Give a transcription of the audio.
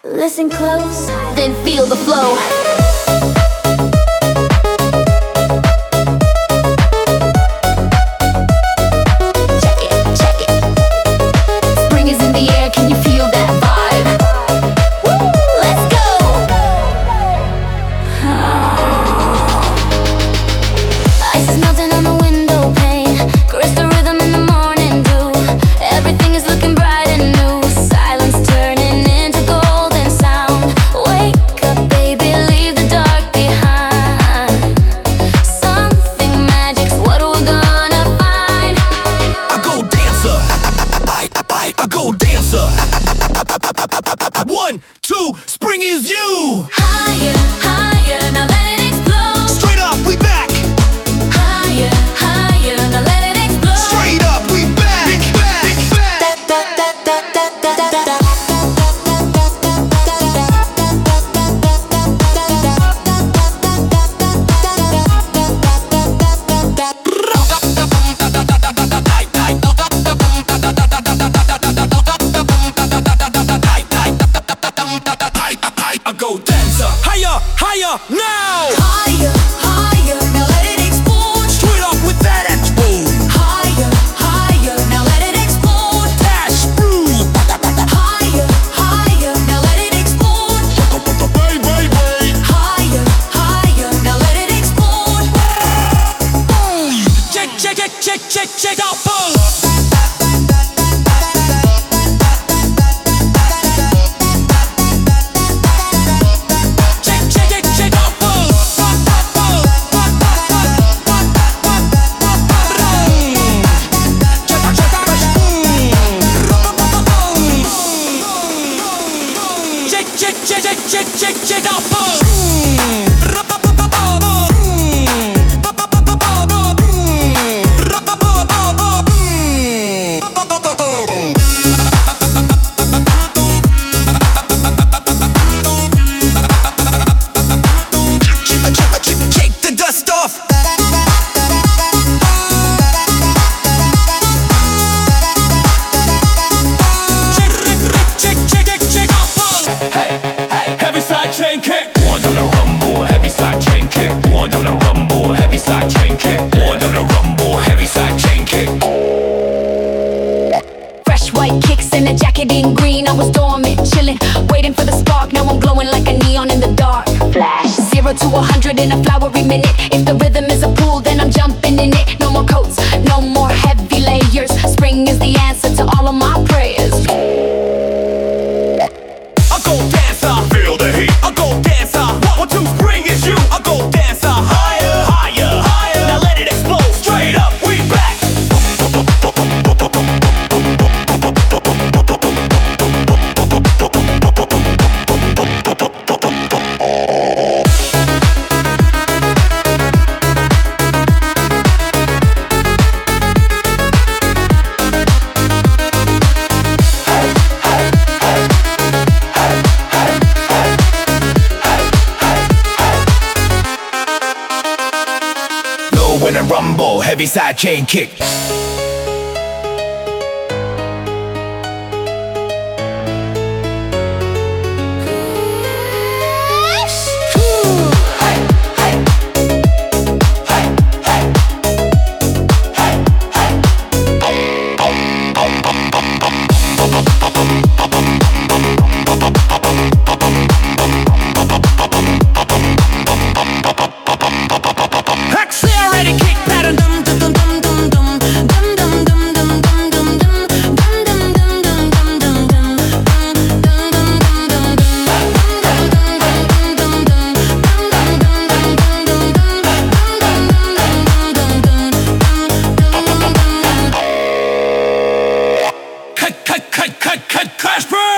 Listen close, then feel the flow. One, two, spring is you. Higher, higher, now let it explode. Straight up, we back. Higher, higher, now let it explode. Straight up, we back. Big back, big back. I go dancer. Higher, higher, now. Higher, higher, now let it explode. Straight up with that explode. Higher, higher, now let it explode. Dash, boom. Higher, higher, now let it explode. Bay, bay, bay. Higher, higher, now let it explode. Boom. Check, check, check, check, check, check out, boom. Check out, shake the dust off. Check out, hey, heavy side chain kick. One on a rumble, heavy side chain kick. One on a rumble, heavy side chain kick. One on a rumble, heavy side chain kick. Fresh white kicks and a jacket in green. I was dormant, chilling, waiting for the spark. Now I'm glowing like a neon in the dark. Flash 0 to 100 in a flowery minute. If the rhythm is a pool, then I'm jumping in it. No more coats, no more heavy layers. Spring is the answer to all of my prayers. I go dancer, feel the heat. I go dancer, 1, 2, spring is you. I go dancer, higher, higher, higher. Now let it explode. Straight up, we back. When I rumble, heavy side chain kick. Accelerated kick pattern, dum dum dum dum dum dum dum dum dum dum dum dum cut, crash, burn.